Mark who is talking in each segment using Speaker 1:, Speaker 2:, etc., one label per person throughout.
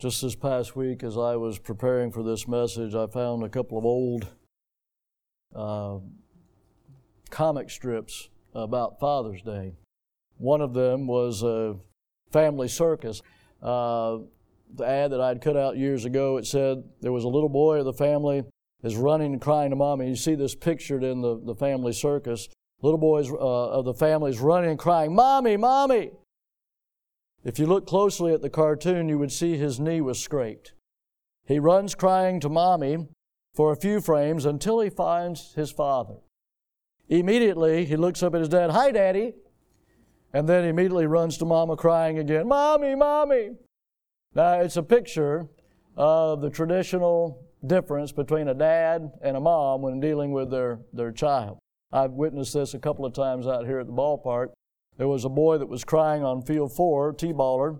Speaker 1: Just this past week, as I was preparing for this message, I found a couple of old comic strips about Father's Day. One of them was a family circus. The ad that I'd cut out years ago, it said there was a little boy of the family is running and crying to Mommy. You see this pictured in the family circus. Little boys of the family is running and crying, "Mommy, Mommy!" If you look closely at the cartoon, you would see his knee was scraped. He runs crying to Mommy for a few frames until he finds his father. Immediately, he looks up at his dad, "Hi, Daddy." And then immediately runs to Mama crying again, "Mommy, Mommy." Now, it's a picture of the traditional difference between a dad and a mom when dealing with their child. I've witnessed this a couple of times out here at the ballpark. There was a boy that was crying on field 4, T-baller,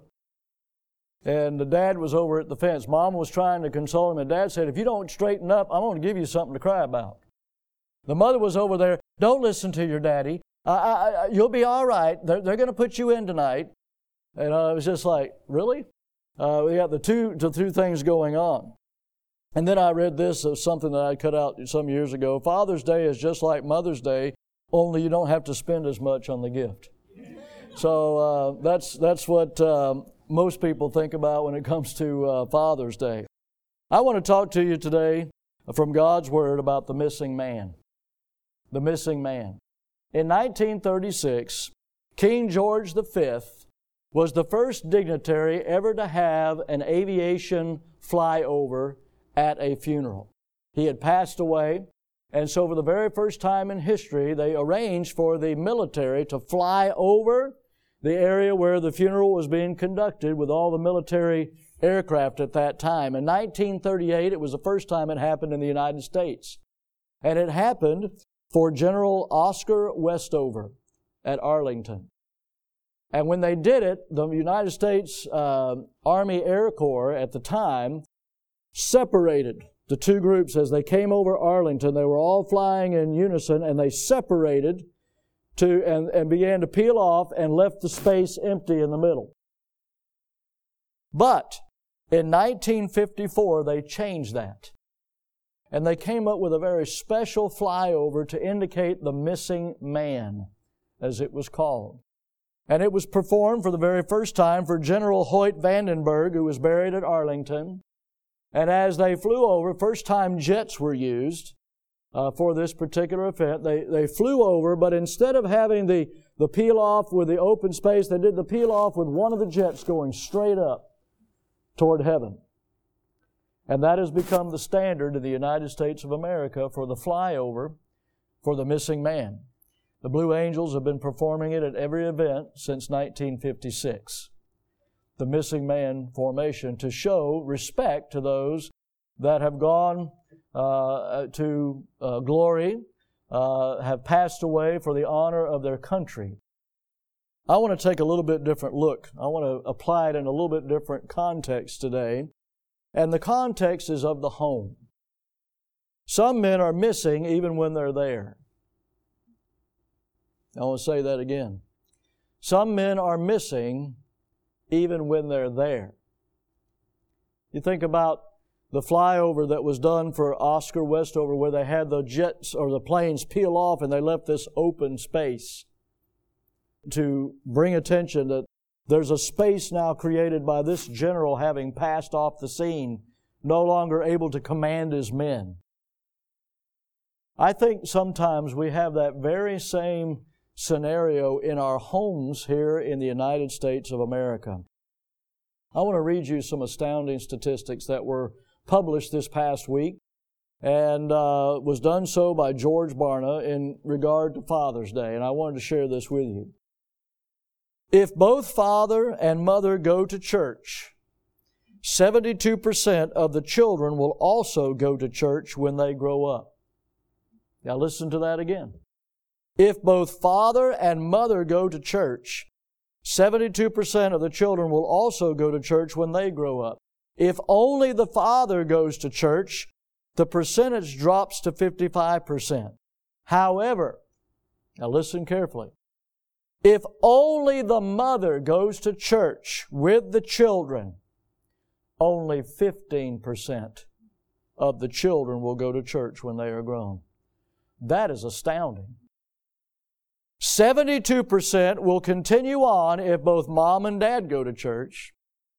Speaker 1: and the dad was over at the fence. Mom was trying to console him, and Dad said, "If you don't straighten up, I'm going to give you something to cry about." The mother was over there, "Don't listen to your daddy. You'll be all right. They're going to put you in tonight." And I was just like, really? We got the two things going on. And then I read this of something that I cut out some years ago. Father's Day is just like Mother's Day, only you don't have to spend as much on the gift. So that's what most people think about when it comes to Father's Day. I want to talk to you today from God's Word about the missing man. The missing man. In 1936, King George V was the first dignitary ever to have an aviation flyover at a funeral. He had passed away, and so for the very first time in history, they arranged for the military to fly over the area where the funeral was being conducted with all the military aircraft at that time. In 1938, it was the first time it happened in the United States. And it happened for General Oscar Westover at Arlington. And when they did it, the United States Army Air Corps at the time separated the two groups as they came over Arlington. They were all flying in unison, and they separated and began to peel off and left the space empty in the middle. But in 1954, they changed that. And they came up with a very special flyover to indicate the missing man, as it was called. And it was performed for the very first time for General Hoyt Vandenberg, who was buried at Arlington. And as they flew over, first time jets were used for this particular event. They flew over, but instead of having the peel off with the open space, they did the peel off with one of the jets going straight up toward heaven. And that has become the standard in the United States of America for the flyover for the missing man. The Blue Angels have been performing it at every event since 1956. The missing man formation to show respect to those that have gone to glory, have passed away for the honor of their country. I want to take a little bit different look. I want to apply it in a little bit different context today. And the context is of the home. Some men are missing even when they're there. I want to say that again. Some men are missing even when they're there. You think about the flyover that was done for Oscar Westover, where they had the jets or the planes peel off and they left this open space to bring attention that there's a space now created by this general having passed off the scene, no longer able to command his men. I think sometimes we have that very same scenario in our homes here in the United States of America. I want to read you some astounding statistics that were published this past week and was done so by George Barna in regard to Father's Day, and I wanted to share this with you. If both father and mother go to church, 72% of the children will also go to church when they grow up. Now listen to that again. If both father and mother go to church, 72% of the children will also go to church when they grow up. If only the father goes to church, the percentage drops to 55%. However, now listen carefully. If only the mother goes to church with the children, only 15% of the children will go to church when they are grown. That is astounding. 72% will continue on if both mom and dad go to church.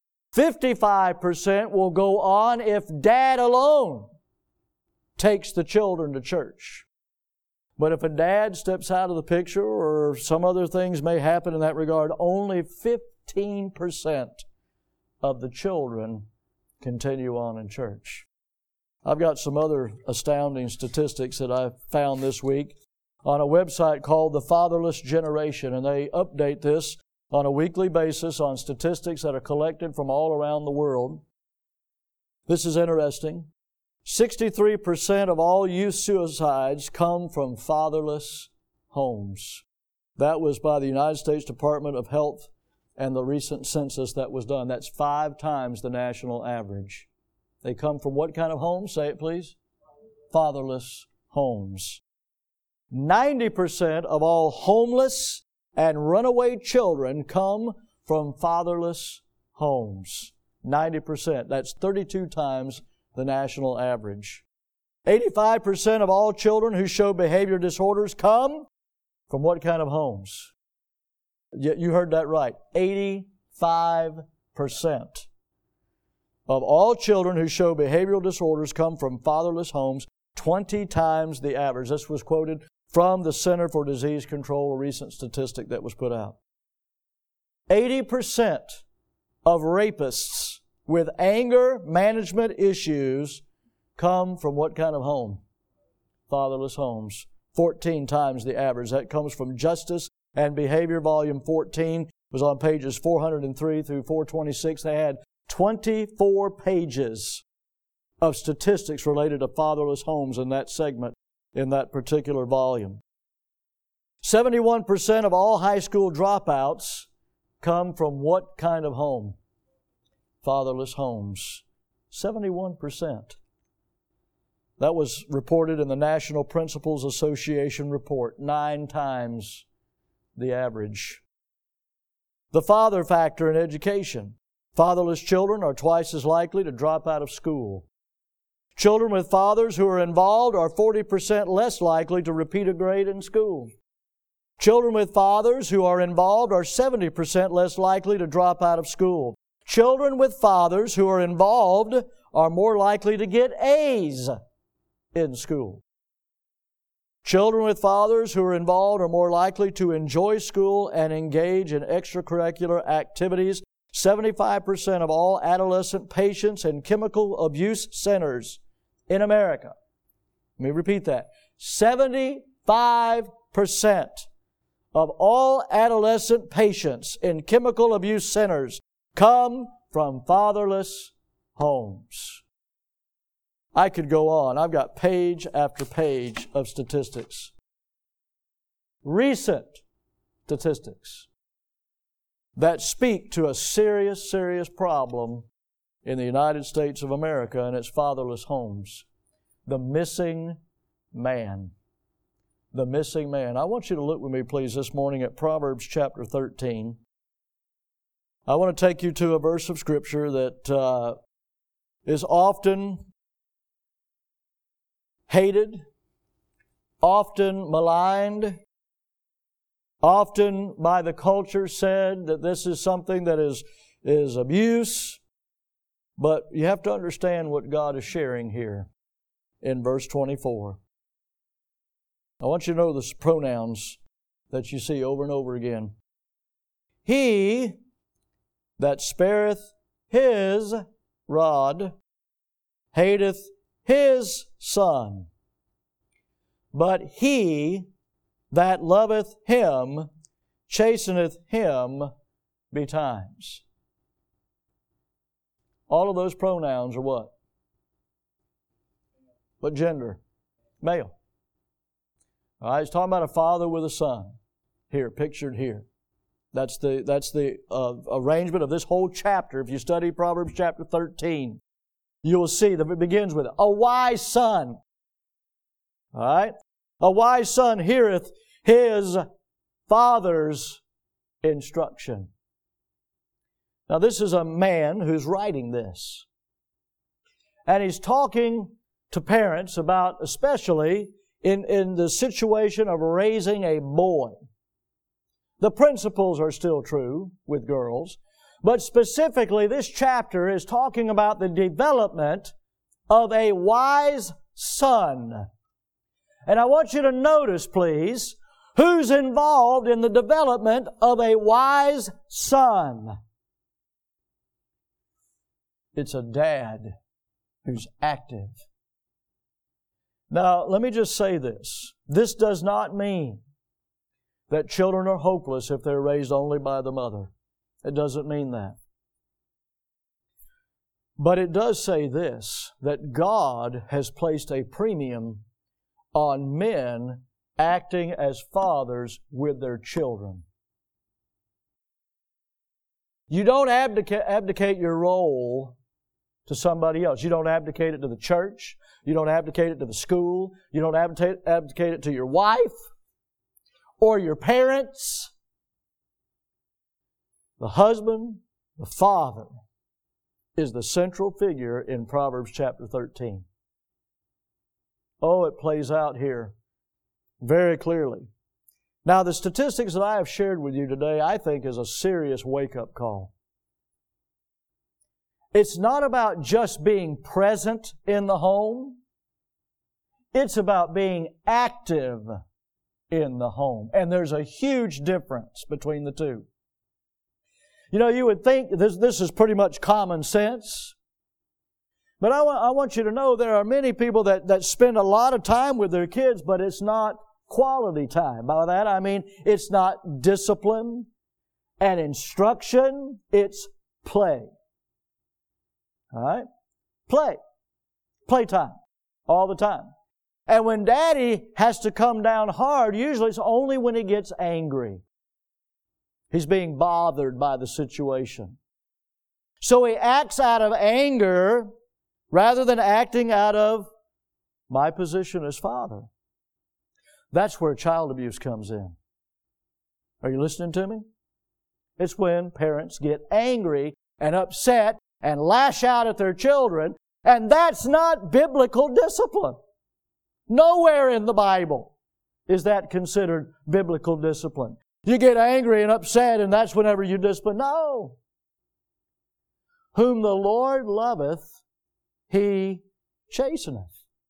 Speaker 1: 55% will go on if dad alone takes the children to church. But if a dad steps out of the picture or some other things may happen in that regard, only 15% of the children continue on in church. I've got some other astounding statistics that I found this week on a website called The Fatherless Generation, and they update this on a weekly basis on statistics that are collected from all around the world. This is interesting. 63% of all youth suicides come from fatherless homes. That was by the United States Department of Health and the recent census that was done. That's 5 times the national average. They come from what kind of homes? Say it, please. Fatherless homes. 90% of all homeless and runaway children come from fatherless homes. 90%. That's 32 times the national average. 85% of all children who show behavior disorders come from what kind of homes? You heard that right. 85% of all children who show behavioral disorders come from fatherless homes, 20 times the average. This was quoted from the Center for Disease Control, a recent statistic that was put out. 80% of rapists with anger management issues come from what kind of home? Fatherless homes. 14 times the average. That comes from Justice and Behavior, Volume 14. It was on pages 403 through 426. They had 24 pages of statistics related to fatherless homes in that segment, in that particular volume. 71% of all high school dropouts come from what kind of home? Fatherless homes. 71%. That was reported in the National Principals Association report. 9 times the average. The father factor in education. Fatherless children are twice as likely to drop out of school. Children with fathers who are involved are 40% less likely to repeat a grade in school. Children with fathers who are involved are 70% less likely to drop out of school. Children with fathers who are involved are more likely to get A's in school. Children with fathers who are involved are more likely to enjoy school and engage in extracurricular activities. 75% of all adolescent patients in chemical abuse centers in America. Let me repeat that. 75% of all adolescent patients in chemical abuse centers come from fatherless homes. I could go on. I've got page after page of statistics. Recent statistics that speak to a serious, serious problem in the United States of America and its fatherless homes. The missing man. The missing man. I want you to look with me, please, this morning at Proverbs chapter 13. I want to take you to a verse of Scripture that is often hated, often maligned, often by the culture said that this is something that is abuse. But you have to understand what God is sharing here in verse 24. I want you to know the pronouns that you see over and over again. He that spareth his rod hateth his son, but he that loveth him chasteneth him betimes. All of those pronouns are what? What gender? Male. All right, he's talking about a father with a son. Here, pictured here. That's the arrangement of this whole chapter. If you study Proverbs chapter 13, you will see that it begins with a wise son. All right? A wise son heareth his father's instruction. Now, this is a man who's writing this. And he's talking to parents about, especially in the situation of raising a boy. The principles are still true with girls, but specifically this chapter is talking about the development of a wise son. And I want you to notice, please, who's involved in the development of a wise son. It's a dad who's active. Now, let me just say this. This does not mean that children are hopeless if they're raised only by the mother. It doesn't mean that. But it does say this, that God has placed a premium on men acting as fathers with their children. You don't abdicate your role to somebody else. You don't abdicate it to the church. You don't abdicate it to the school. You don't abdicate it to your wife or your parents. The husband, the father, is the central figure in Proverbs chapter 13. Oh, it plays out here very clearly. Now, the statistics that I have shared with you today, I think, is a serious wake-up call. It's not about just being present in the home. It's about being active in the home. And there's a huge difference between the two. You know, you would think this is pretty much common sense. But I want you to know there are many people that spend a lot of time with their kids, but it's not quality time. By that I mean it's not discipline and instruction, it's play. All right? Play. Playtime. All the time. And when Daddy has to come down hard, usually it's only when he gets angry. He's being bothered by the situation. So he acts out of anger rather than acting out of my position as father. That's where child abuse comes in. Are you listening to me? It's when parents get angry and upset and lash out at their children, and that's not biblical discipline. Nowhere in the Bible is that considered biblical discipline. You get angry and upset, and that's whenever you discipline. No. Whom the Lord loveth, He chasteneth.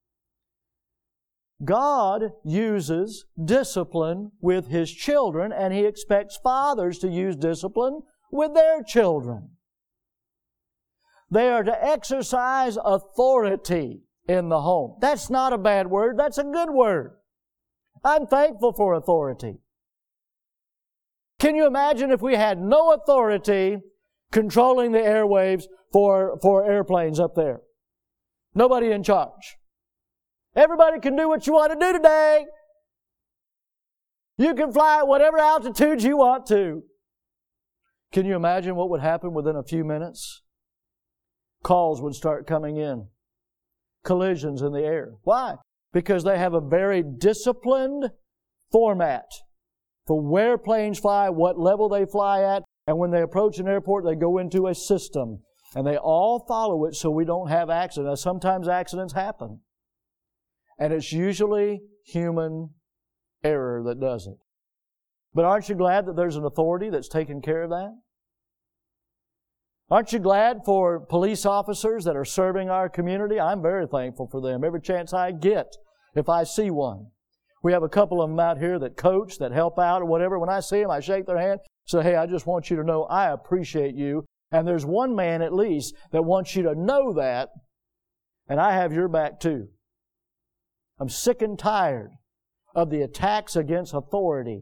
Speaker 1: God uses discipline with His children, and He expects fathers to use discipline with their children. They are to exercise authority in the home. That's not a bad word. That's a good word. I'm thankful for authority. Can you imagine if we had no authority controlling the airwaves for airplanes up there? Nobody in charge. Everybody can do what you want to do today. You can fly at whatever altitude you want to. Can you imagine what would happen within a few minutes? Calls would start coming in. Collisions in the air. Why? Because they have a very disciplined format for where planes fly, what level they fly at, and when they approach an airport, they go into a system. And they all follow it so we don't have accidents. Sometimes accidents happen. And it's usually human error that does it. But aren't you glad that there's an authority that's taking care of that? Aren't you glad for police officers that are serving our community? I'm very thankful for them. Every chance I get, if I see one. We have a couple of them out here that coach, that help out or whatever. When I see them, I shake their hand. Say, hey, I just want you to know I appreciate you. And there's one man at least that wants you to know that. And I have your back too. I'm sick and tired of the attacks against authority.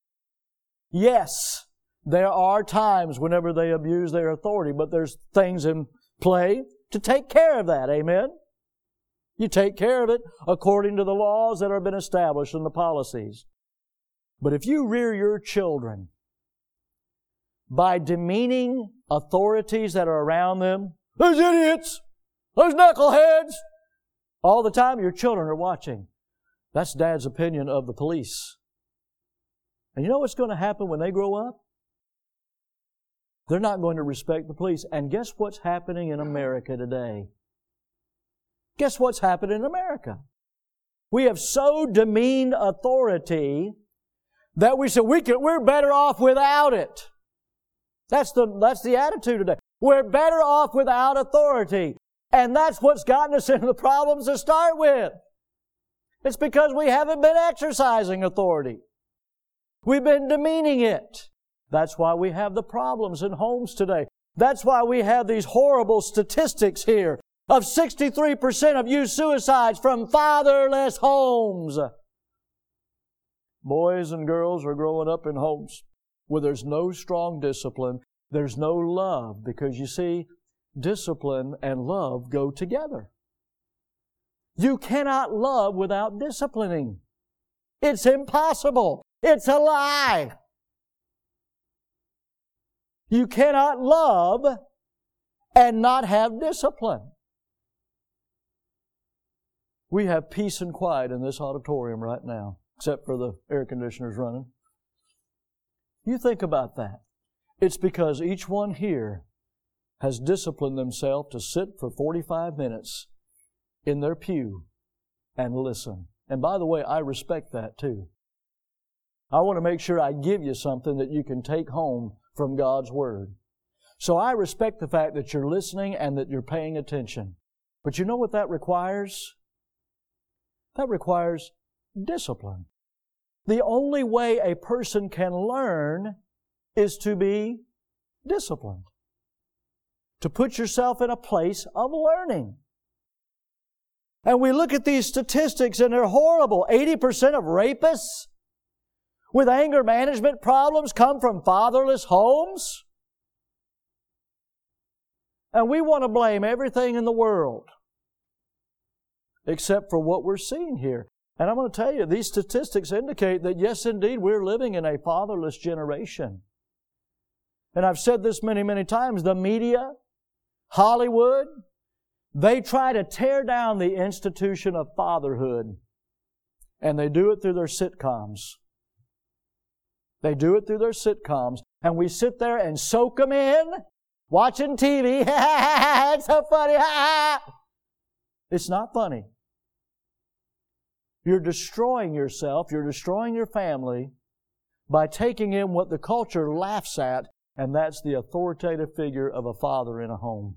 Speaker 1: Yes, there are times whenever they abuse their authority, but there's things in play to take care of that. Amen? You take care of it according to the laws that have been established and the policies. But if you rear your children by demeaning authorities that are around them, those idiots, those knuckleheads, all the time your children are watching. That's Dad's opinion of the police. And you know what's going to happen when they grow up? They're not going to respect the police. And guess what's happening in America today? Guess what's happened in America? We have so demeaned authority that we say we're better off without it. That's the attitude today. We're better off without authority. And that's what's gotten us into the problems to start with. It's because we haven't been exercising authority. We've been demeaning it. That's why we have the problems in homes today. That's why we have these horrible statistics here of 63% of youth suicides from fatherless homes. Boys and girls are growing up in homes where there's no strong discipline, there's no love, because you see, discipline and love go together. You cannot love without disciplining. It's impossible. It's a lie. You cannot love and not have discipline. We have peace and quiet in this auditorium right now, except for the air conditioners running. You think about that. It's because each one here has disciplined themselves to sit for 45 minutes in their pew and listen. And by the way, I respect that too. I want to make sure I give you something that you can take home from God's Word. So I respect the fact that you're listening and that you're paying attention. But you know what that requires? That requires discipline. The only way a person can learn is to be disciplined. To put yourself in a place of learning. And we look at these statistics and they're horrible. 80% of rapists with anger management problems come from fatherless homes. And we want to blame everything in the world except for what we're seeing here. And I'm going to tell you, these statistics indicate that yes, indeed, we're living in a fatherless generation. And I've said this many, many times, the media, Hollywood, they try to tear down the institution of fatherhood. And they do it through their sitcoms. They do it through their sitcoms. And we sit there and soak them in, watching TV. It's so funny. It's not funny. You're destroying yourself, you're destroying your family by taking in what the culture laughs at, and that's the authoritative figure of a father in a home.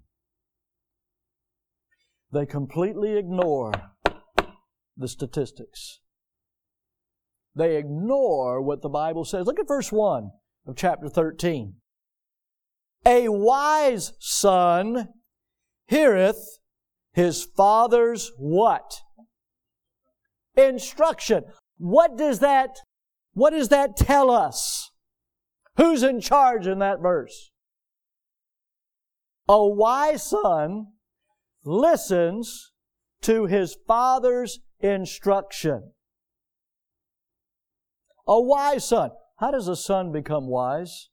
Speaker 1: They completely ignore the statistics. They ignore what the Bible says. Look at verse 1 of chapter 13. A wise son heareth his father's what? Instruction. What does that tell us? Who's in charge in that verse? A wise son listens to his father's instruction. A wise son. How does a son become wise?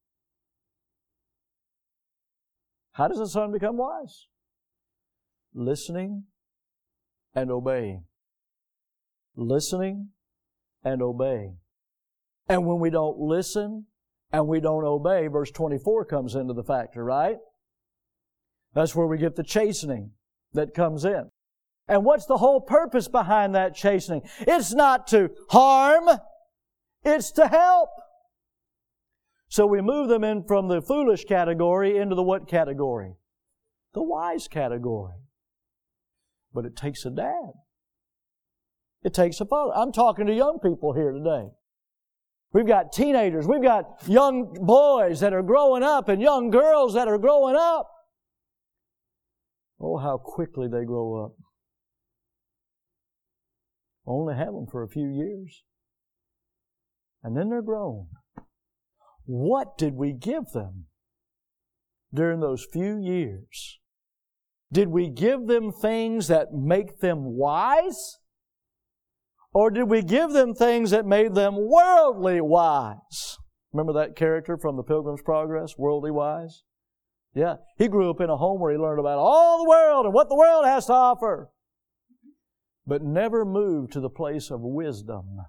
Speaker 1: How does a son become wise? Listening and obeying. Listening and obeying. And when we don't listen and we don't obey, verse 24 comes into the factor, right? That's where we get the chastening that comes in. And what's the whole purpose behind that chastening? It's not to harm, it's to help. So we move them in from the foolish category into the what category? The wise category. But it takes a dad. It takes a father. I'm talking to young people here today. We've got teenagers. We've got young boys that are growing up and young girls that are growing up. Oh, how quickly they grow up. Only have them for a few years. And then they're grown. What did we give them during those few years? Did we give them things that make them wise? Or did we give them things that made them worldly wise? Remember that character from the Pilgrim's Progress, worldly wise? Yeah, he grew up in a home where he learned about all the world and what the world has to offer, but never moved to the place of wisdom.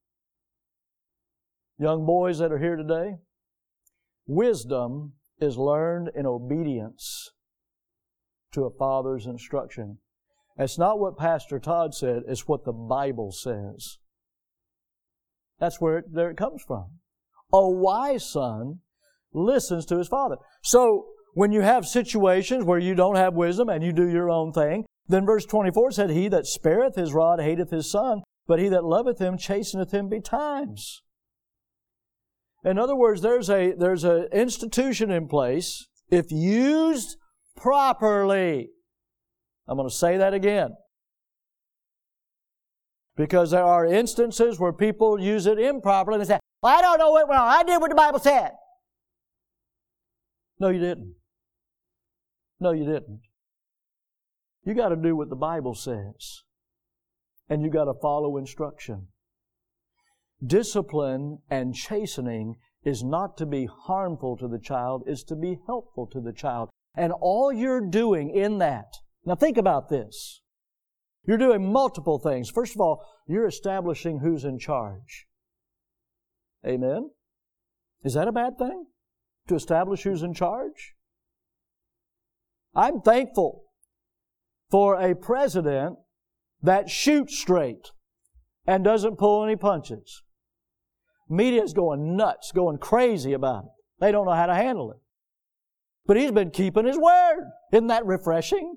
Speaker 1: Young boys that are here today, wisdom is learned in obedience to a father's instruction. It's not what Pastor Todd said, it's what the Bible says. That's where it comes from. A wise son listens to his father. So, when you have situations where you don't have wisdom and you do your own thing, then verse 24 said, He that spareth his rod hateth his son, but he that loveth him chasteneth him betimes. In other words, there's an institution in place, if used properly. I'm going to say that again. Because there are instances where people use it improperly and they say, well, I don't know what went on. I did what the Bible said. No, you didn't. No, you didn't. You got to do what the Bible says. And you got to follow instruction. Discipline and chastening is not to be harmful to the child, it's to be helpful to the child. And all you're doing in that, now think about this. You're doing multiple things. First of all, you're establishing who's in charge. Amen? Is that a bad thing? To establish who's in charge? I'm thankful for a president that shoots straight and doesn't pull any punches. Media's going nuts, going crazy about it. They don't know how to handle it. But he's been keeping his word. Isn't that refreshing?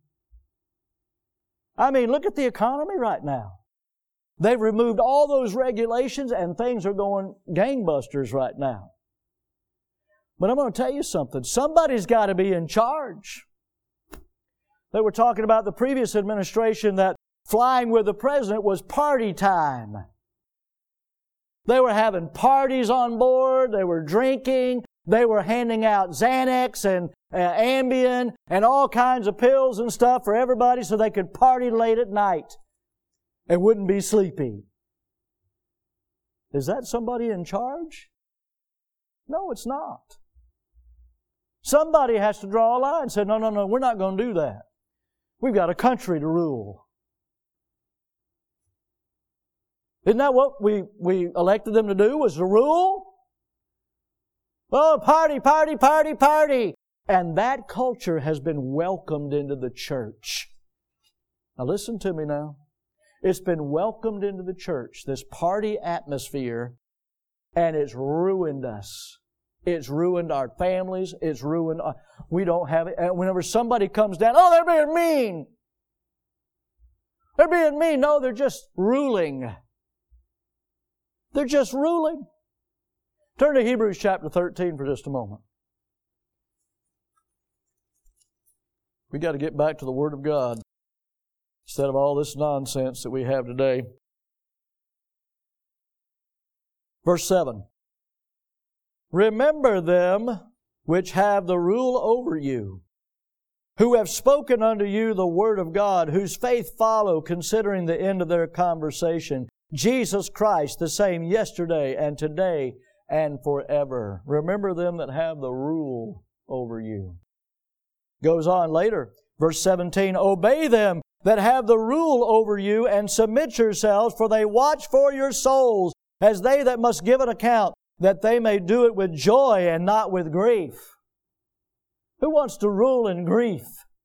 Speaker 1: I mean, look at the economy right now. They've removed all those regulations and things are going gangbusters right now. But I'm going to tell you something. Somebody's got to be in charge. They were talking about the previous administration that flying with the president was party time. They were having parties on board. They were drinking. They were handing out Xanax and Ambien and all kinds of pills and stuff for everybody so they could party late at night and wouldn't be sleepy. Is that somebody in charge? No, it's not. Somebody has to draw a line and say, no, we're not going to do that. We've got a country to rule. Isn't that what we elected them to do, was to rule? Oh, party, party, party, party. And that culture has been welcomed into the church. Now listen to me now. It's been welcomed into the church, this party atmosphere, and it's ruined us. It's ruined our families. It's ruined we don't have it. And whenever somebody comes down, oh, they're being mean. They're being mean. No, they're just ruling. They're just ruling. Turn to Hebrews chapter 13 for just a moment. We got to get back to the Word of God instead of all this nonsense that we have today. Verse 7. Remember them which have the rule over you, who have spoken unto you the word of God, whose faith follow, considering the end of their conversation. Jesus Christ, the same yesterday and today and forever. Remember them that have the rule over you. Goes on later, verse 17, obey them that have the rule over you, and submit yourselves, for they watch for your souls, as they that must give an account, that they may do it with joy and not with grief. Who wants to rule in grief?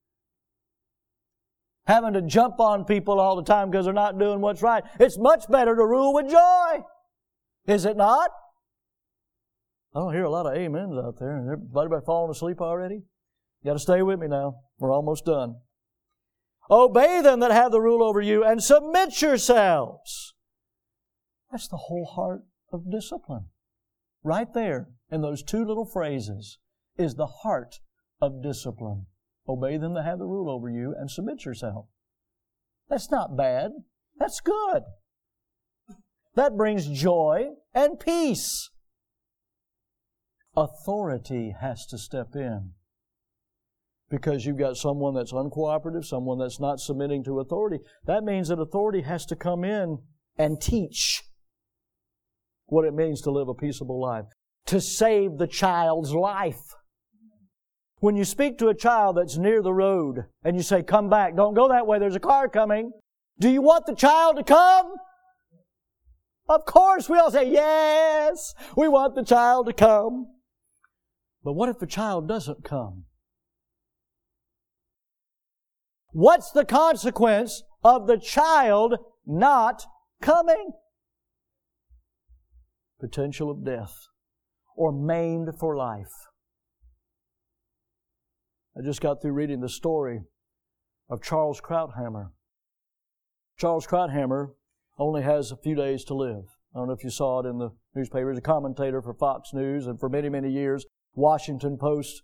Speaker 1: Having to jump on people all the time because they're not doing what's right. It's much better to rule with joy. Is it not? I don't hear a lot of amens out there. Everybody falling asleep already? You got to stay with me now. We're almost done. Obey them that have the rule over you, and submit yourselves. That's the whole heart of discipline. Right there, in those two little phrases, is the heart of discipline. Obey them that have the rule over you, and submit yourself. That's not bad. That's good. That brings joy and peace. Authority has to step in. Because you've got someone that's uncooperative, someone that's not submitting to authority. That means that authority has to come in and teach what it means to live a peaceable life, to save the child's life. When you speak to a child that's near the road and you say, come back, don't go that way, there's a car coming. Do you want the child to come? Of course, we all say, yes, we want the child to come. But what if the child doesn't come? What's the consequence of the child not coming? Potential of death or maimed for life. I just got through reading the story of Charles Krauthammer. Charles Krauthammer only has a few days to live. I don't know if you saw it in the newspaper. He's a commentator for Fox News and for many, many years, Washington Post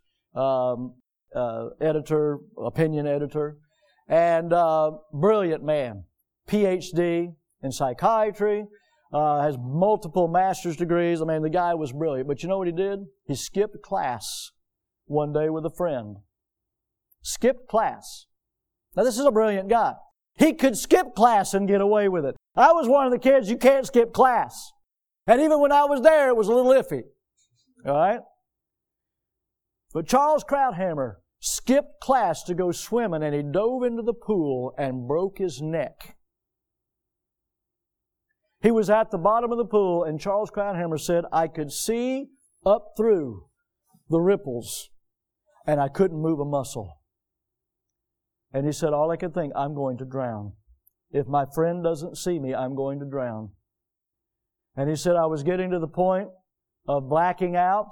Speaker 1: editor, opinion editor, and brilliant man. PhD in psychiatry, has multiple master's degrees. I mean, the guy was brilliant. But you know what he did? He skipped class one day with a friend. Skipped class. Now, this is a brilliant guy. He could skip class and get away with it. I was one of the kids, you can't skip class. And even when I was there, it was a little iffy. All right? But Charles Krauthammer skipped class to go swimming, and he dove into the pool and broke his neck. He was at the bottom of the pool, and Charles Krauthammer said, I could see up through the ripples, and I couldn't move a muscle. And he said, all I could think, I'm going to drown. If my friend doesn't see me, I'm going to drown. And he said, I was getting to the point of blacking out.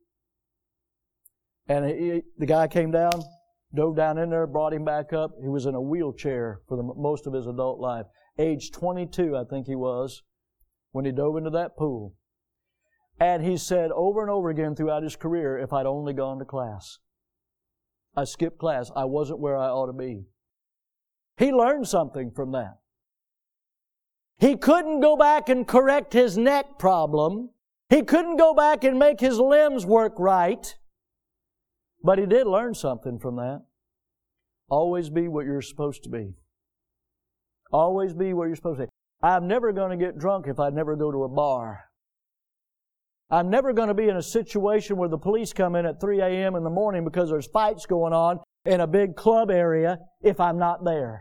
Speaker 1: And the guy came down, dove down in there, brought him back up. He was in a wheelchair for most of his adult life. Age 22, I think he was, when he dove into that pool. And he said over and over again throughout his career, if I'd only gone to class. I skipped class. I wasn't where I ought to be. He learned something from that. He couldn't go back and correct his neck problem. He couldn't go back and make his limbs work right. But he did learn something from that. Always be what you're supposed to be. Always be where you're supposed to be. I'm never going to get drunk if I never go to a bar. I'm never going to be in a situation where the police come in at 3 a.m. in the morning because there's fights going on in a big club area if I'm not there.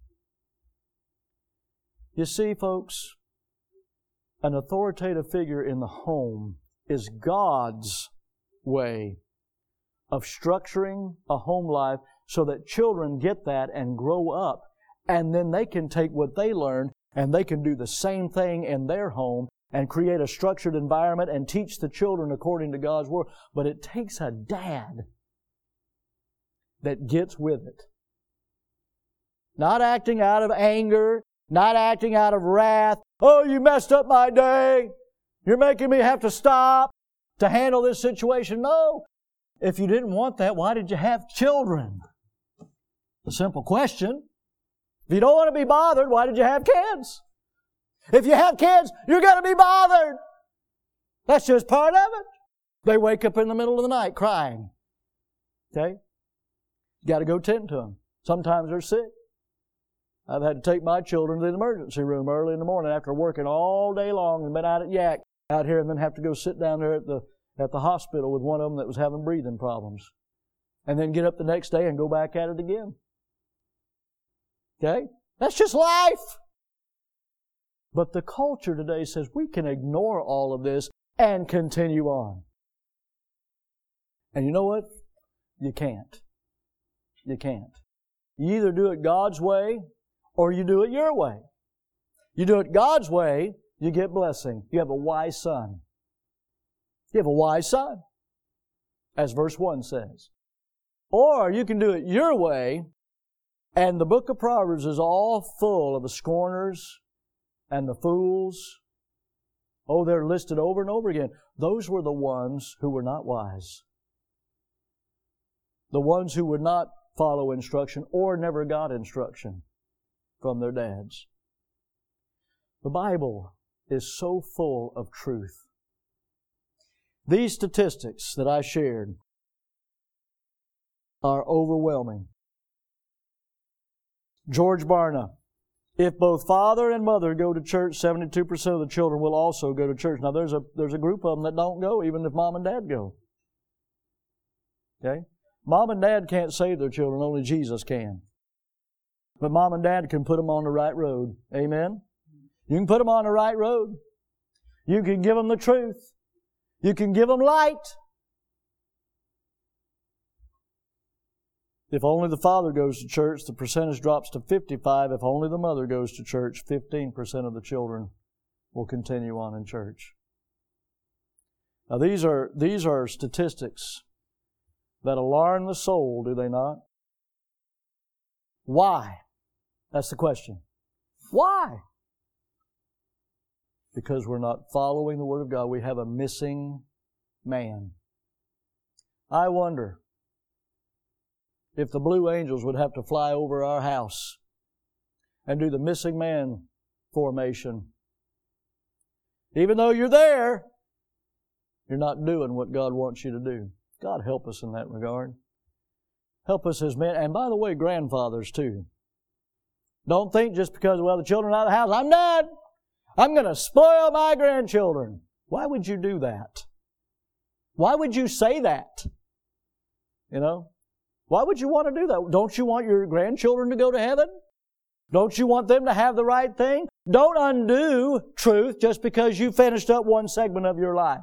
Speaker 1: You see, folks, an authoritative figure in the home is God's way of structuring a home life so that children get that and grow up, and then they can take what they learned and they can do the same thing in their home and create a structured environment and teach the children according to God's Word. But it takes a dad that gets with it. Not acting out of anger, not acting out of wrath. Oh, you messed up my day. You're making me have to stop to handle this situation. No. If you didn't want that, why did you have children? A simple question. If you don't want to be bothered, why did you have kids? If you have kids, you're going to be bothered. That's just part of it. They wake up in the middle of the night crying. Okay? You got to go tend to them. Sometimes they're sick. I've had to take my children to the emergency room early in the morning after working all day long and been out at Yak out here, and then have to go sit down there at the hospital with one of them that was having breathing problems. And then get up the next day and go back at it again. Okay? That's just life. But the culture today says we can ignore all of this and continue on. And you know what? You can't. You can't. You either do it God's way or you do it your way. You do it God's way, you get blessing. You have a wise son. You have a wise son, as verse 1 says. Or you can do it your way, and the book of Proverbs is all full of the scorners and the fools. Oh, they're listed over and over again. Those were the ones who were not wise. The ones who would not follow instruction or never got instruction from their dads. The Bible is so full of truth. These statistics that I shared are overwhelming. George Barna, if both father and mother go to church, 72% of the children will also go to church. Now, there's a group of them that don't go, even if mom and dad go. Okay? Mom and dad can't save their children, only Jesus can. But mom and dad can put them on the right road. Amen? You can put them on the right road. You can give them the truth. You can give them light. If only the father goes to church, the percentage drops to 55. If only the mother goes to church, 15% of the children will continue on in church. Now these are statistics that alarm the soul, do they not? Why? That's the question. Why? Because we're not following the Word of God. We have a missing man. I wonder if the Blue Angels would have to fly over our house and do the missing man formation. Even though you're there, you're not doing what God wants you to do. God help us in that regard. Help us as men. And by the way, grandfathers too. Don't think just because, well, the children are out of the house, I'm done. I'm going to spoil my grandchildren. Why would you do that? Why would you say that? You know? Why would you want to do that? Don't you want your grandchildren to go to heaven? Don't you want them to have the right thing? Don't undo truth just because you finished up one segment of your life.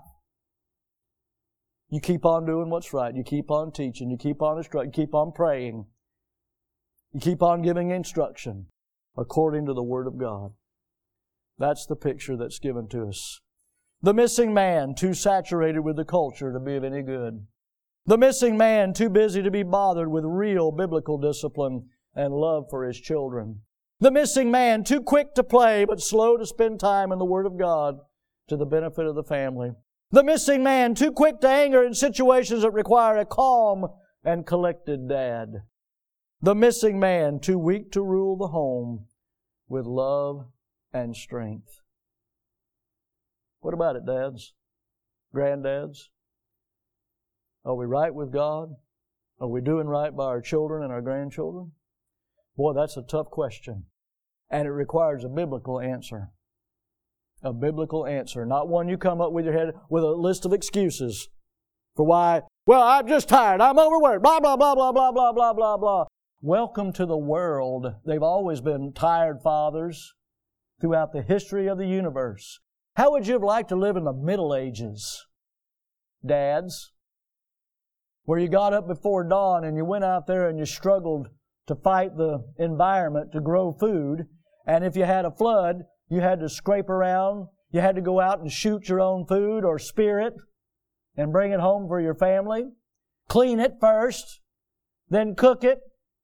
Speaker 1: You keep on doing what's right. You keep on teaching. You keep on instructing. You keep on praying. You keep on giving instruction according to the Word of God. That's the picture that's given to us. The missing man, too saturated with the culture to be of any good. The missing man, too busy to be bothered with real biblical discipline and love for his children. The missing man, too quick to play but slow to spend time in the Word of God to the benefit of the family. The missing man, too quick to anger in situations that require a calm and collected dad. The missing man, too weak to rule the home with love and strength. What about it, dads? Granddads? Are we right with God? Are we doing right by our children and our grandchildren? Boy, that's a tough question. And it requires a biblical answer. A biblical answer. Not one you come up with your head with a list of excuses for why, well, I'm just tired, I'm overworked, blah, blah, blah, blah, blah, blah, blah, blah, blah. Welcome to the world. They've always been tired fathers throughout the history of the universe. How would you have liked to live in the Middle Ages, dads? Where you got up before dawn and you went out there and you struggled to fight the environment to grow food. And if you had a flood, you had to scrape around. You had to go out and shoot your own food or spear it and bring it home for your family. Clean it first, then cook it.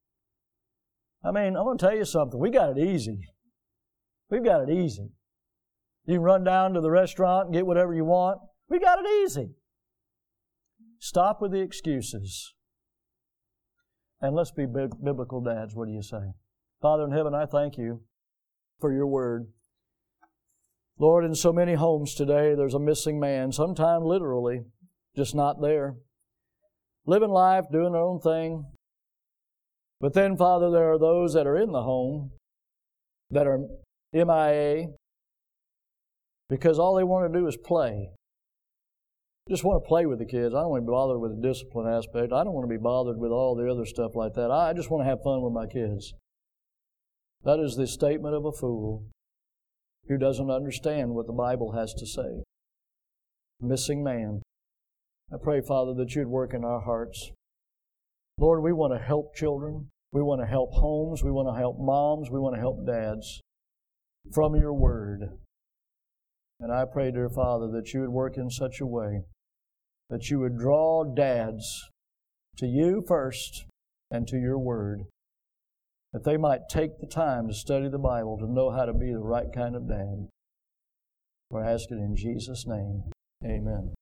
Speaker 1: I mean, I'm going to tell you something. We got it easy. We've got it easy. You can run down to the restaurant and get whatever you want. We got it easy. Stop with the excuses. And let's be biblical dads. What do you say? Father in heaven, I thank you for your word. Lord, in so many homes today, there's a missing man, sometimes literally, just not there. Living life, doing their own thing. But then, Father, there are those that are in the home that are MIA because all they want to do is play. Just want to play with the kids. I don't want to be bothered with the discipline aspect. I don't want to be bothered with all the other stuff like that. I just want to have fun with my kids. That is the statement of a fool who doesn't understand what the Bible has to say. Missing man. I pray, Father, that you'd work in our hearts. Lord, we want to help children. We want to help homes. We want to help moms. We want to help dads from your word. And I pray, dear Father, that you would work in such a way that you would draw dads to you first and to your word, that they might take the time to study the Bible to know how to be the right kind of dad. We ask it in Jesus' name. Amen.